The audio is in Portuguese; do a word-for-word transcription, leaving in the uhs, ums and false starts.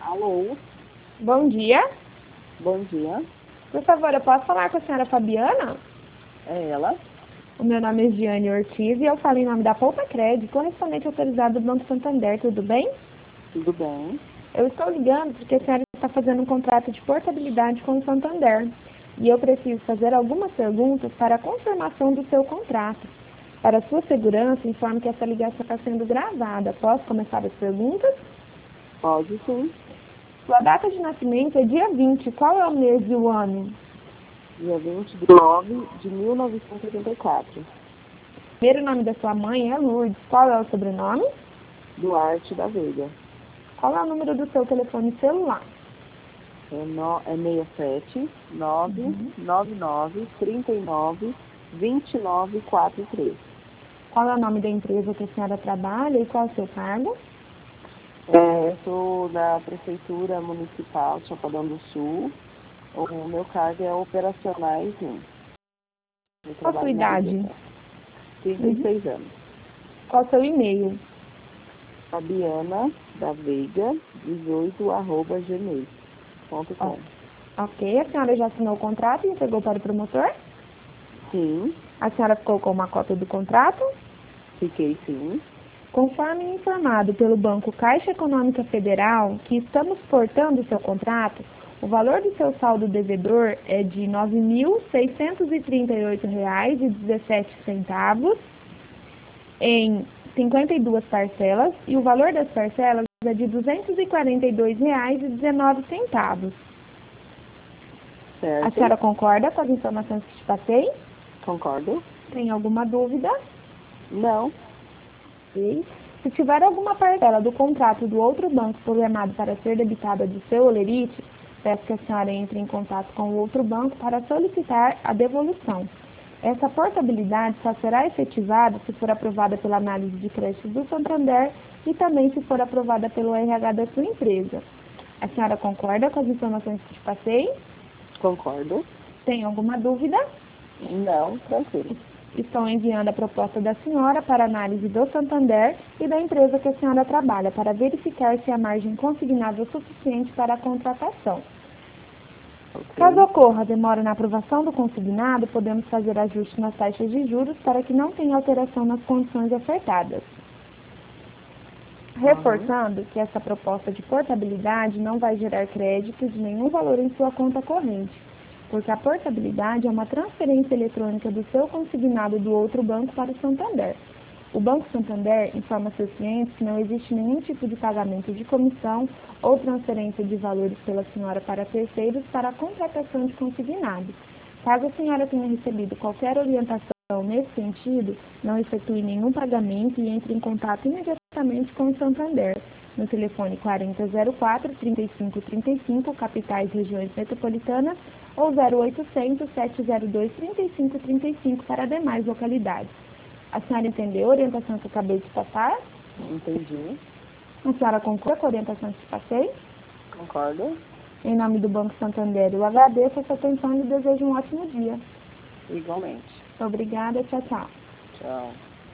Alô, Bom dia. bom dia. Por favor, eu posso falar com a senhora Fabiana? É ela? O meu nome é Giane Ortiz e eu falo em nome da Poupa Crédito, correspondente autorizado do Banco Santander, tudo bem? Tudo bem? Eu estou ligando porque a senhora está fazendo um contrato de portabilidade com o Santander e eu preciso fazer algumas perguntas para a confirmação do seu contrato. Para sua segurança, informe que essa ligação está sendo gravada. Posso começar as perguntas? Pode sim. Sua data de nascimento é dia vinte. Qual é o mês e o ano? Dia vinte de nove de mil novecentos e oitenta e quatro. O primeiro nome da sua mãe é Lourdes. Qual é o sobrenome? Duarte da Veiga. Qual é o número do seu telefone celular? É, no, é seis sete nove nove nove três nove dois nove quatro três. Qual é o nome da empresa que a senhora trabalha e qual é o seu cargo? É, eu sou da Prefeitura Municipal de Chapadão do Sul. O meu cargo é operacionais. Sim. Eu Qual a sua trabalho na idade? biblioteca. trinta e seis anos. Qual é o seu e-mail? Fabiana da Veiga, dezoito, arroba gmail ponto com. Ok, a senhora já assinou o contrato e entregou para o promotor? Sim, A senhora ficou com uma cópia do contrato? fiquei sim. Conforme informado pelo Banco Caixa Econômica Federal que estamos portando o seu contrato, o valor do seu saldo devedor é de nove mil seiscentos e trinta e oito reais e dezessete centavos em cinquenta e duas parcelas e o valor das parcelas é de duzentos e quarenta e dois reais e dezenove centavos. Certo. A senhora concorda com as informações que te passei? Concordo? Tem alguma dúvida? Não. Ok. Se tiver alguma parcela do contrato do outro banco programado para ser debitada do seu holerite, peço que a senhora entre em contato com o outro banco para solicitar a devolução. Essa portabilidade só será efetivada se for aprovada pela análise de crédito do Santander e também se for aprovada pelo R H da sua empresa. A senhora concorda com as informações que te passei? Concordo? Tem alguma dúvida? Não, tranquilo. Estou enviando a proposta da senhora para análise do Santander e da empresa que a senhora trabalha, para verificar se a margem consignável é suficiente para a contratação. Okay. Caso ocorra demora na aprovação do consignado, podemos fazer ajuste nas taxas de juros para que não tenha alteração nas condições ofertadas. Reforçando que essa proposta de portabilidade não vai gerar crédito de nenhum valor em sua conta corrente, porque a portabilidade é uma transferência eletrônica do seu consignado do outro banco para o Santander. O Banco Santander informa seus clientes que não existe nenhum tipo de pagamento de comissão ou transferência de valores pela senhora para terceiros para a contratação de consignado. Caso a senhora tenha recebido qualquer orientação nesse sentido, não efetue nenhum pagamento e entre em contato imediatamente com o Santander, no telefone quarenta zero quatro, trinta e cinco trinta e cinco, capitais regiões metropolitanas, ou zero oitocentos, sete zero dois, trinta e cinco trinta e cinco para demais localidades. A senhora entendeu a orientação que eu acabei de passar? Entendi. A senhora concorda com a orientação que te passei? Concordo. Em nome do Banco Santander, eu agradeço a sua atenção e desejo um ótimo dia. Igualmente. Obrigada, tchau, tchau. Tchau.